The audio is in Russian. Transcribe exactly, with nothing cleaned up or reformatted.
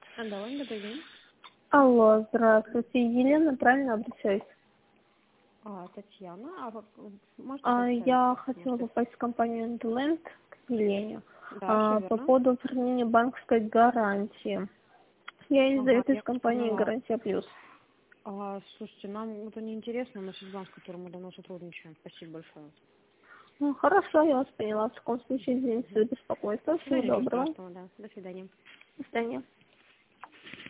Алло, добрый день. Алло, здравствуйте. Елена, правильно обращаюсь? А, Татьяна, а вы э, можете А, представиться? я хотела Может, попасть в компанию Endland к Елене да, все а, по верно. поводу оформления банковской гарантии. Я Ага, издаю я из вас компании поняла. «Гарантия плюс». А, слушайте, нам это не интересно, у нас есть банк, с которым мы давно сотрудничаем. Спасибо большое. Ну, хорошо, я вас поняла. В таком случае, извините за беспокойство. Всего Да, ничего доброго. страшного, да. До свидания. До свидания.